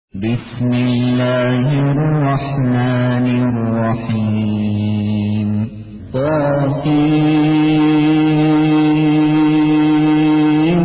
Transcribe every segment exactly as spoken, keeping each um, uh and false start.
بسم الله الرحمن الرحيم طاسين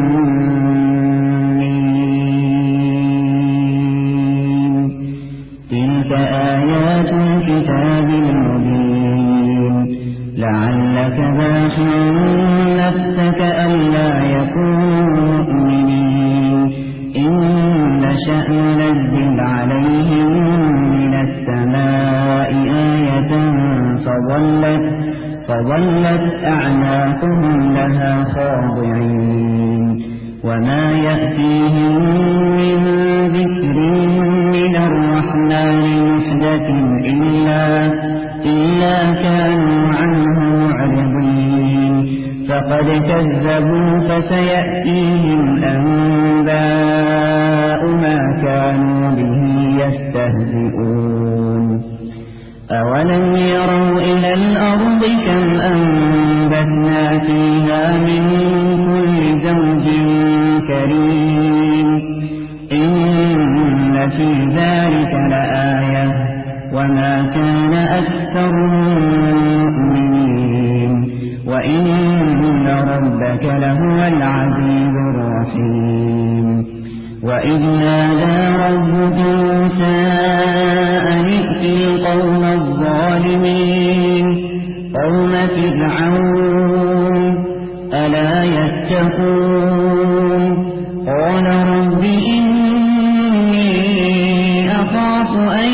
تلك آيات الكتاب المبين لعلك باخع نفسك ألا يكونوا مؤمنين إن نشأ ننزل عليهم من السماء آية فظلت, فظلت أعناقهم لها خاضعين وما يأتيهم من ذكر من الرحمن محدث إلا, إلا كانوا عنه معرضين فقد كذبوا فسيأتيهم أنباء ما كانوا به يستهزئون أولم يروا إلى الأرض كم أنبتنا فيها من كل زوج كريم إن في ذلك لآية وما كان أكثرهم مؤمنين وإن ربك لهو العزيز الرحيم وإذ نادى ربك موسى أن ائت القوم الظالمين قوم فرعون ألا يتقون قال رب إني أخاف أن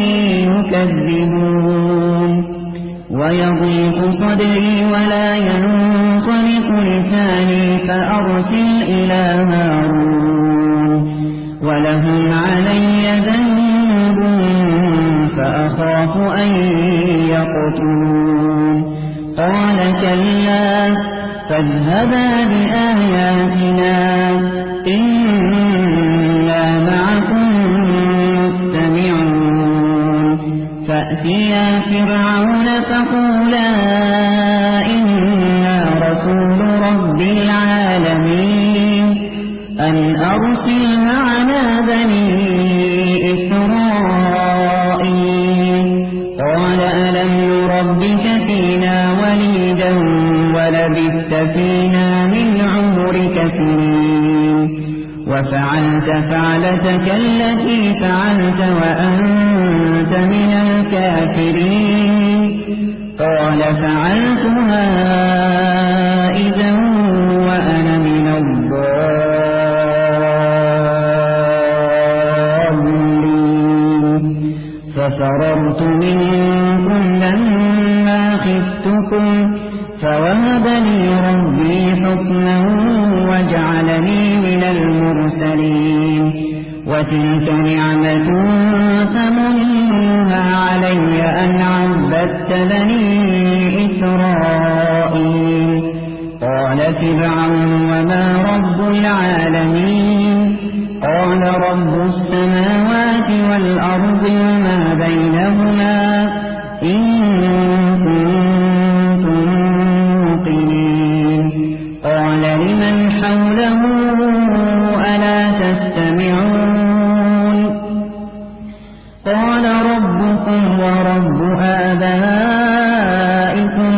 يكذبون ويضيق صدري ولا ينطلق لساني فأرسل إلى هارون ولهم علي ذنب فأخاف أن يقتلون قال كلا فاذهبا بآياتنا إنا معكم مستمعون فأتيا فرعون فقولا إنا رسول رب العالمين أن أرسل معنا بني إسرائيل قال ألم نربك فينا وليدا ولبثت فينا من عمرك سنين وفعلت فعلتك التي فعلت وأنت من الكافرين قال فعلتها إذا وأنا من الضالين ففررت منكم لما خفتكم فوهب لي ربي حكما وجعلني من المرسلين وتلك نعمة تمنها علي أن عبدت بني إسرائيل قال فرعون وما رب العالمين قال رب السماوات والأرض وما بينهما إن كنتم موقنين قال لمن حوله ألا تستمعون قال ربكم ورب آبائكم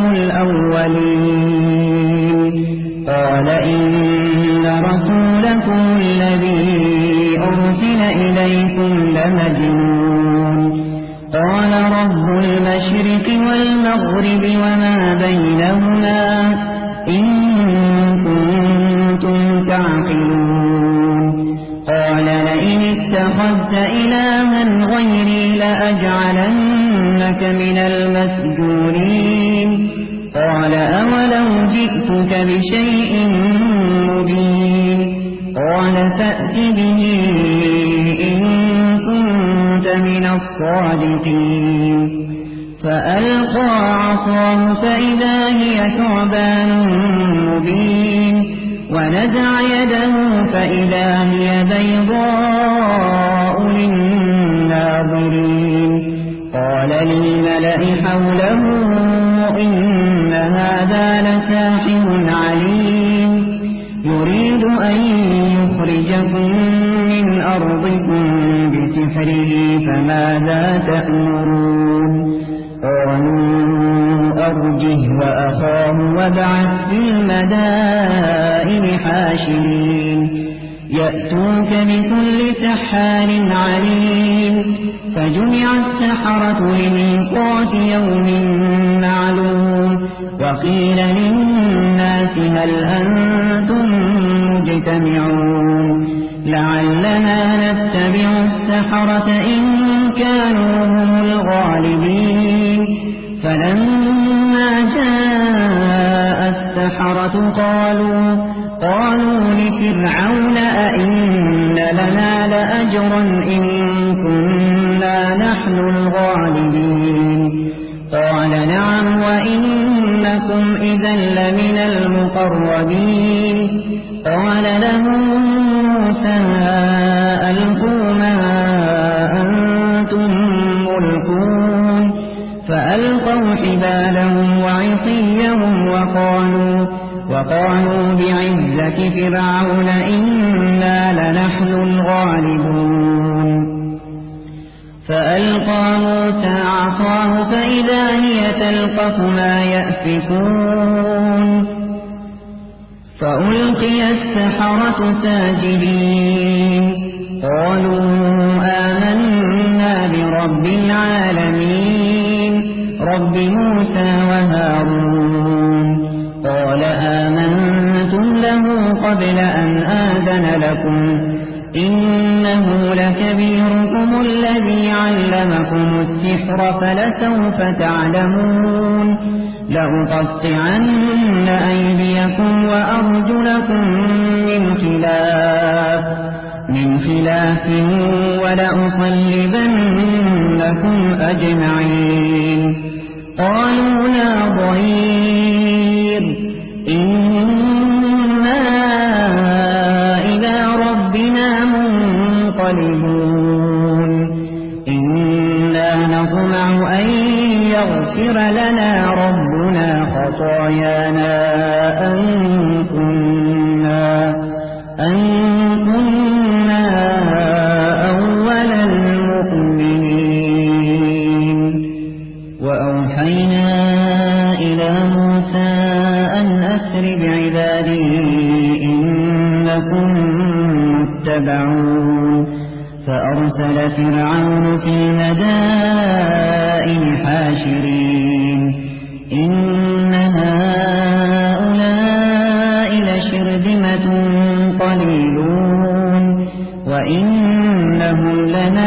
الأولين قال إن رسولكم الذي أرسل إليكم لمجنون قال رب المشرق والمغرب وما بينهما إن كنتم تعقلون قال لئن اتخذت إلها غيري لأجعلنك من المسجونين قال أولو جئتك بشيء مبين قال فأت به إن كنت من الصادقين فألقى عصاه فإذا هي ثعبان مبين ونزع يده فإذا هي بيضاء للناظرين قال للملأ حوله إن هذا لساحر عليم يريد أن يخرجكم من أرضكم بسحره فماذا تأمرون قالوا أرجه وأخاه وابعث في المدائن حاشرين يأتوك بكل سحار عليم فجمع السحرة لميقات يوم معلوم وقيل للناس هل أنتم مجتمعون لعلنا نتبع السحرة إن كانوا هم الغالبين فلما جاء السحرة قالوا قالوا لفرعون أئن لنا لأجرا إن كنا نحن الغالبين قال نعم وإنكم إذا لمن المقربين قال لهم موسى ألقوا ما أنتم ملقون فألقوا حبالهم وعصيهم وقالوا وقالوا بعزة فرعون إنا لنحن الغالبون فألقى موسى عصاه فإذا هي تلقف ما يأفكون فألقي السحرة ساجدين قالوا آمنا برب العالمين رب موسى وهارون قال آمنتم له قبل أن آذن لكم إنه لكبيركم الذي علمكم السحر فلسوف تعلمون لأقطعن أيديكم وأرجلكم من خلاف من خلاف ولأصلبنكم أجمعين قالوا لا ضير إنا إلى ربنا منقلبون إنا نطمع أن يغفر لنا ربنا خطايانا أن كنا أن كنا أول المؤمنين وأوحينا إلى موسى أن أسر بعبادي إنكم متبعون فأرسل فرعون في المدائن حاشرين إن هؤلاء لشرذمة قليلون وإنهم لنا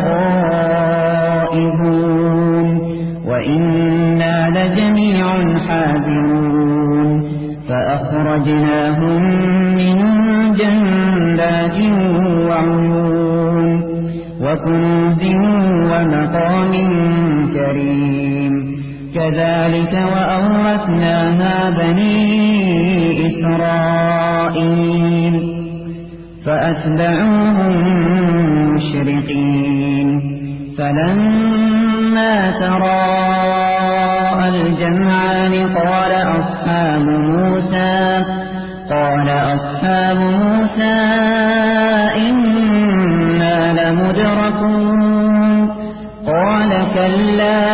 لغائبون وإنا لجميع حاذرون فأخرجناهم من جنات وعيون وكنوز ومقام كريم كذلك وأورثناها بني إسرائيل فأتبعوهم مشرقين فلما تراءى الجمعان قال أصحاب موسى قال أصحاب موسى إنا لمدركون قال كلا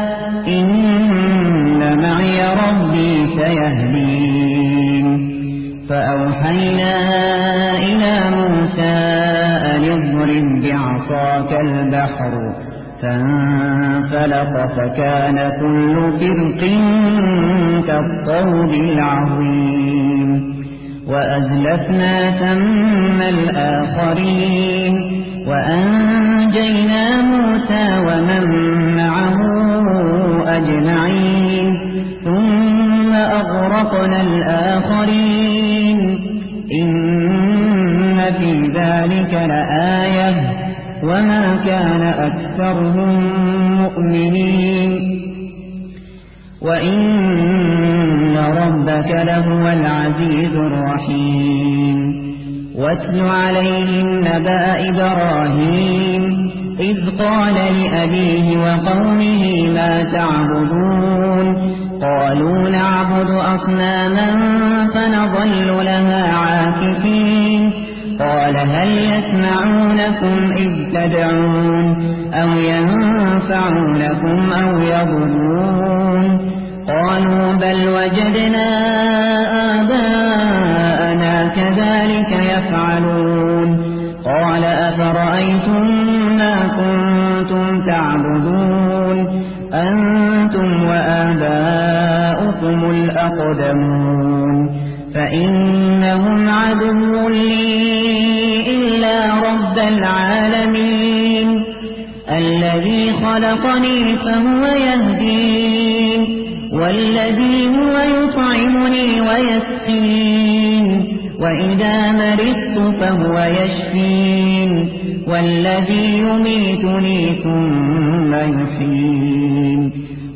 إن معي ربي سيهدين فأوحينا إلى موسى أن اضرب بعصاك البحر فانفلق فكان كل فرق كالطود العظيم وأزلفنا ثم الآخرين وأنجينا موسى ومن معه أجمعين ثم أغرقنا الآخرين إن في ذلك لآية وما كان أكثرهم مؤمنين وإن ربك لهو العزيز الرحيم واتل عليهم نبأ إبراهيم إذ قال لأبيه وقومه ما تعبدون قالوا نعبد أصناما فنظل لها عاكفين قال هل يسمعونكم إذ تدعون أو ينفعونكم أو يضرون قالوا بل وجدنا آباءنا كذلك يفعلون قال أفرأيتم ما كنتم تعبدون أنتم وآباؤكم الأقدمون فإنهم عدو لي إلا رب العالمين الذي خلقني فهو يهدين والذي هو يطعمني ويسقين وإذا مرضت فهو يشفين والذي يميتني ثم يحيين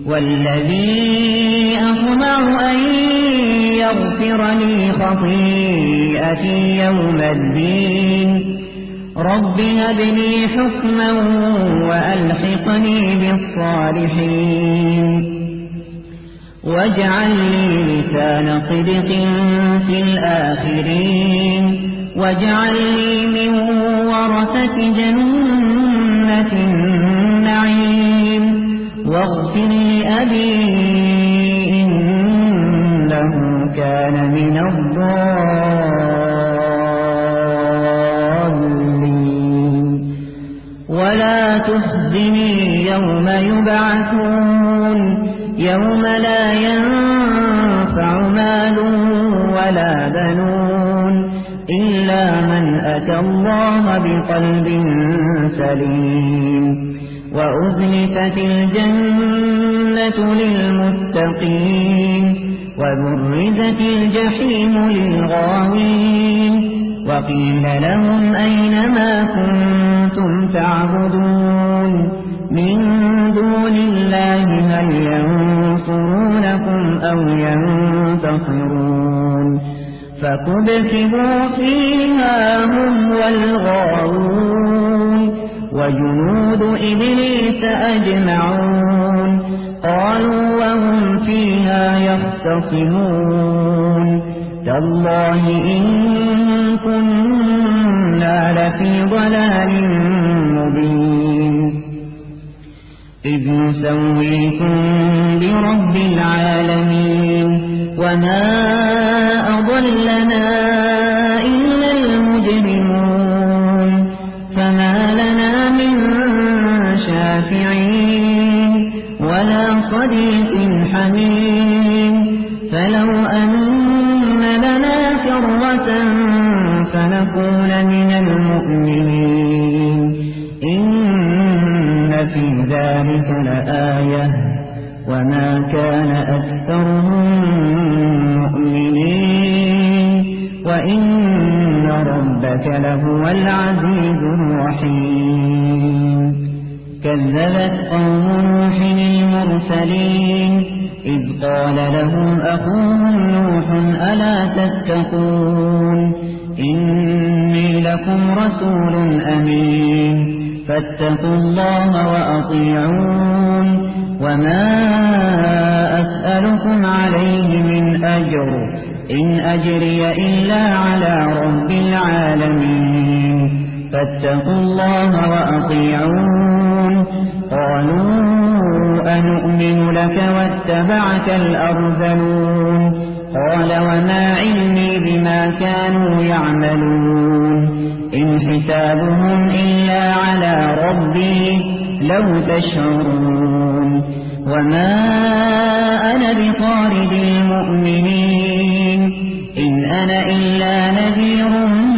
والذي أطمع أن يغفر لي خطيئتي يوم الدين رب هب لي حكما وألحقني بالصالحين واجعل لي لسان صدق في الآخرين واجعل لي من ورثة جنة النعيم واغفر لأبي إنه كان من الضالين ولا تخزني يوم يبعثون يوم لا ينفع مال ولا بنون إلا من أتى الله بقلب سليم وأزلفت الجنة للمتقين وبرزت الجحيم للغاوين وقيل لهم أين ما كنتم تعبدون من دون الله هل ينصرونكم أو ينتصرون فكبكبوا فيها هم والغاوون وجنود إبليس أجمعون قالوا وهم فيها يختصمون تالله إن كنا لفي ضلال مبين إذ نسويكم برب العالمين وما أضلنا إلا المجرمون فما لنا من شافعين ولا صديق حميم فلو أن لنا كرة فنكون من المؤمنين إن في ذلك لآية وما كان أكثرهم مؤمنين وإن ربك لهو العزيز الرحيم كذبت قوم نوح المرسلين إذ قال لهم أخوهم نوح ألا تتقون إني لكم رسول أمين فاتقوا الله وأطيعون وما أسألكم عليه من أجر إن أجري إلا على رب العالمين فاتقوا الله وأطيعون قالوا أنؤمن لك واتبعك الأرذلون قال وما علمي بما كانوا يعملون إن حسابهم إلا على ربي لو تشعرون وما أنا بطارد المؤمنين إن أنا إلا نذير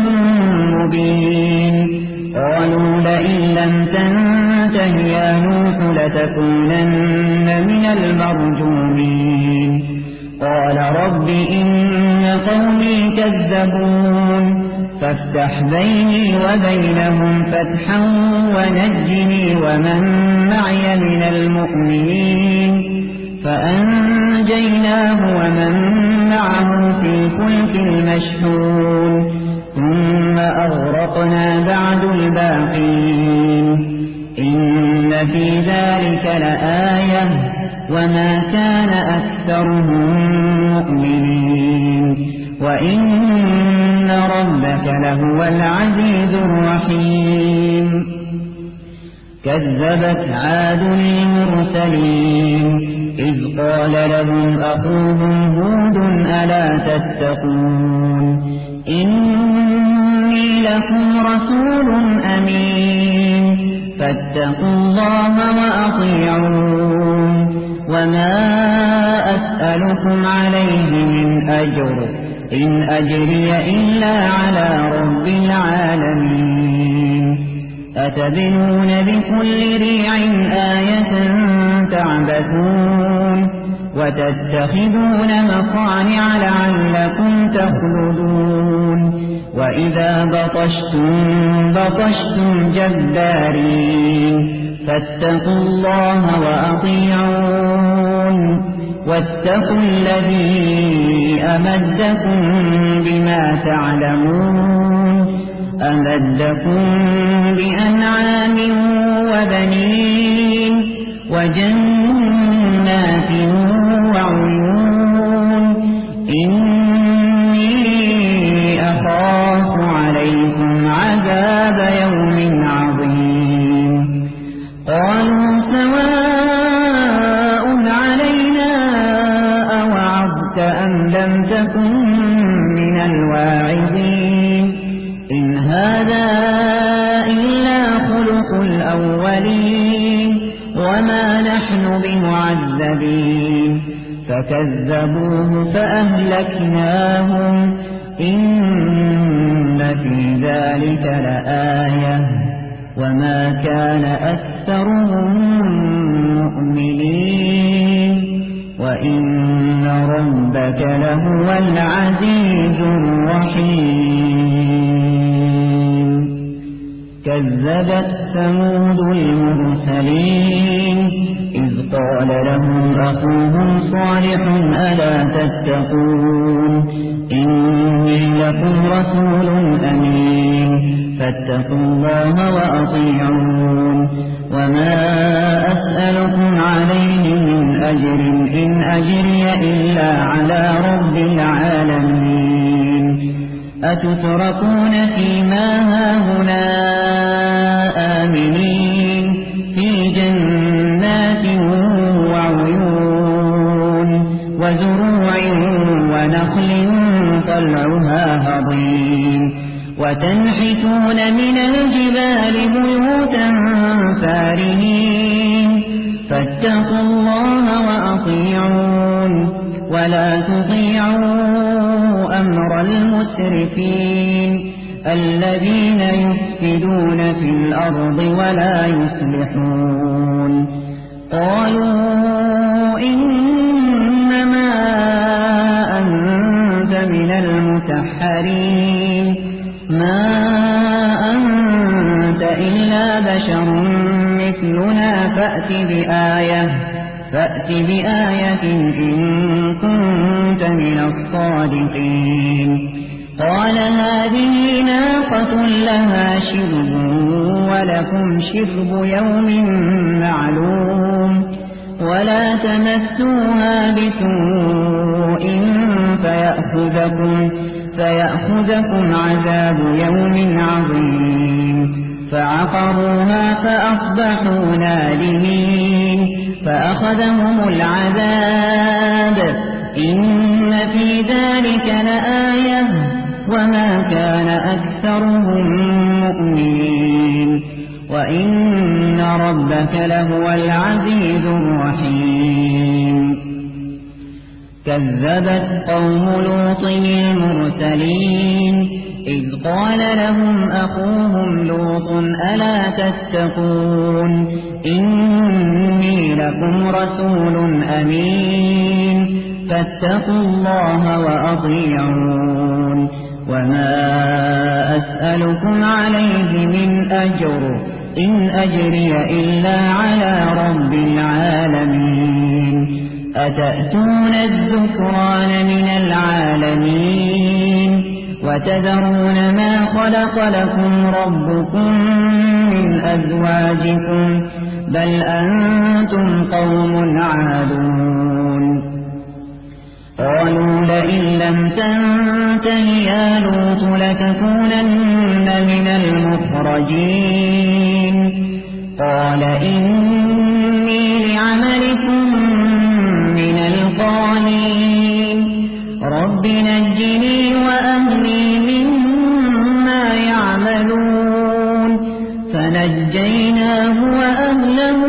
مبين قالوا لئن لم تنته يا نوح لتكونن من المرجومين قال رب إن قومي كذبون فافتح بيني وبينهم فتحا ونجني ومن معي من المؤمنين فأنجيناه ومن معه في الفلك المشحون ثم أغرقنا بعد الباقين إن في ذلك لآية وما كان أكثرهم مؤمنين وإن ربك لهو العزيز الرحيم كذبت عاد المرسلين إذ قال لهم أخوهم هود ألا تتقون إني لكم رسول أمين فاتقوا الله وأطيعون وما أسألكم عليه من أجر إن أجري إلا على رب العالمين أتبنون بكل ريع آية تعبثون وتتخذون مصانع لعلكم تخلدون وإذا بطشتم بطشتم جبارين فاتقوا الله وأطيعون واتقوا الذي أمدكم بما تعلمون أمدكم بأنعام وبنين وجنات وعيون إني أخاف عليكم عذاب يوم عظيم قالوا سواء علينا أوعظت أم لم تكن من الواعظين إن هذا إلا خلق الأولين وما نحن بمعذبين فكذبوه فأهلكناهم إن في ذلك لآية وما كان أكثرهم مؤمنين وإن ربك لهو العزيز الرحيم كذبت ثمود المرسلين إذ قال لهم أخوهم صالح ألا تتقون إني لكم رسول أمين فاتقوا الله وأطيعون وما أسألكم عليه من أجر إن أجري إلا على رب العالمين أتتركون فيما هاهنا آمنين في جنات وعيون وزروع ونخل طلعها هضيم وتنحتون من الجبال بيوتا فارهين فاتقوا الله وأطيعون ولا تطيعوا أمر المسرفين الذين يفسدون في الأرض ولا يصلحون قالوا إنما أنت من المسحرين ما أنت إلا بشر مثلنا فأت بآية فأت بآية إن كنت من الصادقين قال هذه ناقة لها شرب ولكم شرب يوم معلوم ولا تمسوها بسوء فيأخذكم, فيأخذكم عذاب يوم عظيم فعقروها فأصبحوا نادمين فأخذهم العذاب إن في ذلك لآية وما كان أكثرهم مؤمنين وإن ربك لهو العزيز الرحيم كذبت قوم لوط المرسلين إذ قال لهم أخوهم لوط ألا تتقون إني لكم رسول أمين فاتقوا الله وأطيعون وما أسألكم عليه من أجر إن أجري إلا على رب العالمين أتأتون الذكران من العالمين وتذرون ما خلق لكم ربكم من أزواجكم بل أنتم قوم عادون قالوا لئن لم تنته يا لوط لتكونن من المخرجين قال إني لعملكم من القالين رب نجني وأهلي مما يعملون فنجيناه وأهله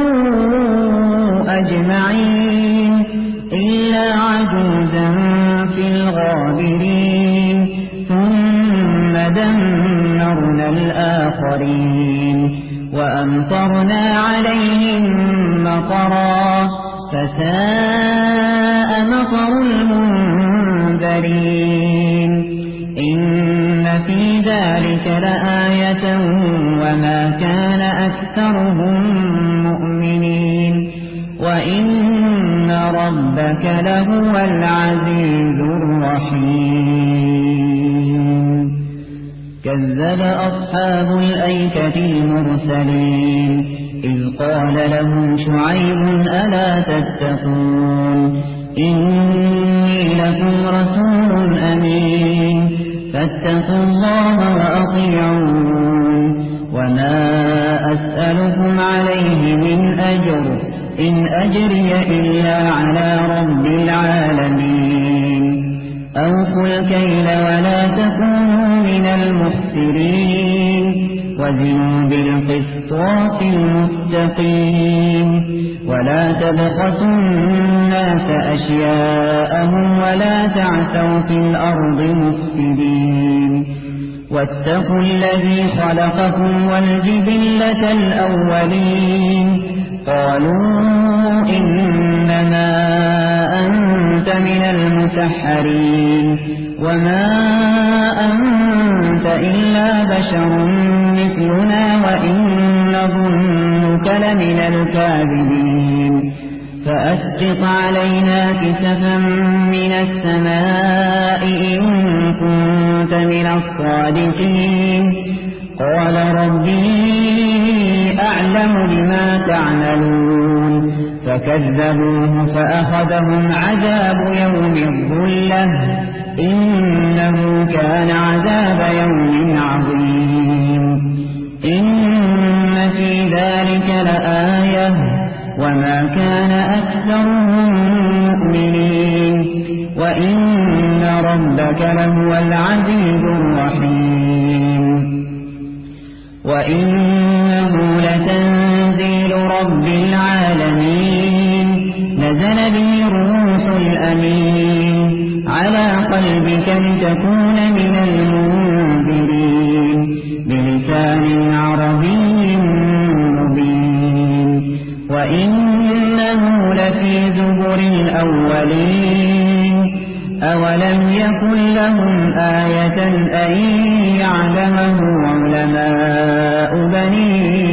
أجمعين إلا عجوزا في الغابرين ثم دمرنا الآخرين وأمطرنا عليهم مطرا فساء مطر المنذرين إن في ذلك لآية وما كان أكثرهم مؤمنين وإن ربك لهو العزيز الرحيم كذب أصحاب الأيكة المرسلين إذ قال لهم شعيب ألا تتقون إني لكم رسول أمين فاتقوا الله وأطيعون وما أسألكم عليه من أجر إن أجري إلا على رب العالمين أوفوا الكيل ولا تكونوا من المخسرين وزنوا بالقسطاس المستقيم ولا تبخسوا الناس أشياءهم ولا تعثوا في الأرض مفسدين واتقوا الذي خلقكم والجبلة الأولين قالوا إنما أنت من المسحرين وما أنت إلا بشر مثلنا وإن نظنك لمن الكاذبين فأسقط علينا كسفا من السماء إن كنت من الصادقين قال ربي أعلم بما تعملون فكذبوه فأخذهم عذاب يوم الظلة إنه كان عذاب يوم عظيم إن في ذلك لآية وما كان أكثرهم مؤمنين وإن ربك لهو العزيز الرحيم وإنه لتنزيل رب العالمين نزل به الروح الأمين على قلبك لتكون من المنذرين بلسان عربي مبين وإنه لفي زبر الأولين أولم يكن لهم آية أن يعلمه علماء بني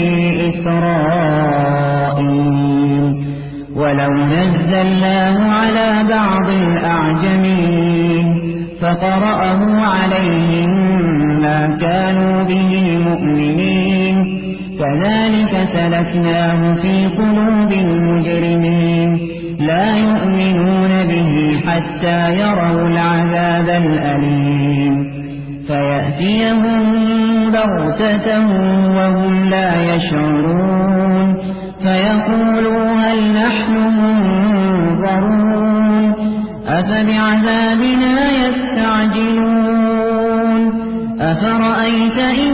إسرائيل ولو نزلناه على بعض الأعجمين فقرأه عليهم ما كانوا به مؤمنين كذلك سلكناه في قلوب المجرمين لا يؤمنون به حتى يروا العذاب الأليم فيأتيهم بغتة وهم لا يشعرون فيقولوا هل نحن منظرون أفبعذابنا يستعجلون أفرأيت إن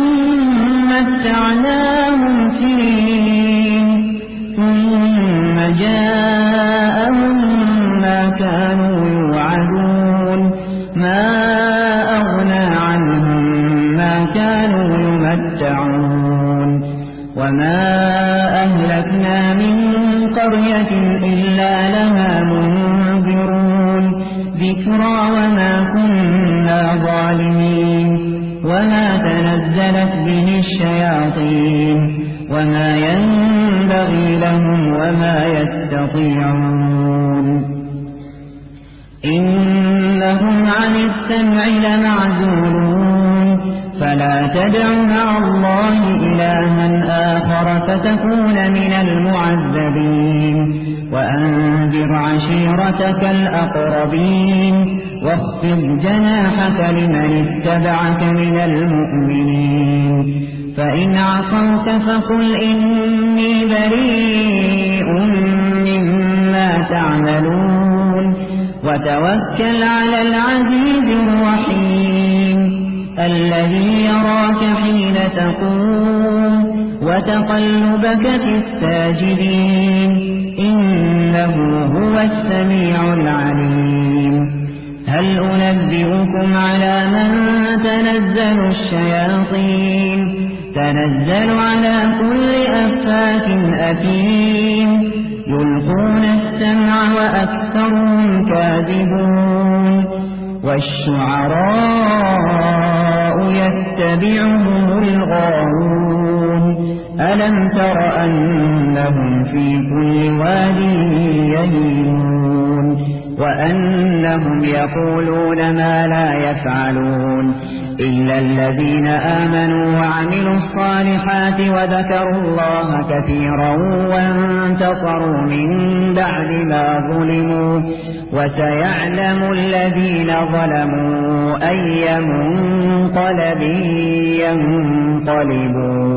متعناهم سنين ثم جاءهم ما كانوا يوعدون ما أغنى عنهم ما كانوا يمتعون وما أهلكنا من قرية إلا لها منذرون ذكرى وما كنا ظالمين وما تنزلت به الشياطين وما ينبغي لهم وما يستطيعون إنهم عن السمع لمعزولون فلا تدع مع الله إلها آخر فتكون من المعذبين وأنذر عشيرتك الأقربين واخفض جناحك لمن اتبعك من المؤمنين فإن عصوك فقل إني وتوكل على العزيز الرحيم الذي يراك حين تقوم وتقلبك في الساجدين إنه هو السميع العليم هل أنبئكم على من تنزل الشياطين تنزل على كل أفاك أثيم يلقون السمع وأكثرهم كاذبون والشعراء يتبعهم الغاوون ألم تر أنهم في كل واد يهيمون وأنهم يقولون ما لا يفعلون إلا الذين آمنوا وعملوا الصالحات وذكروا الله كثيرا وانتصروا من بعد ما ظلموا وسيعلم الذين ظلموا أي منقلب ينقلبون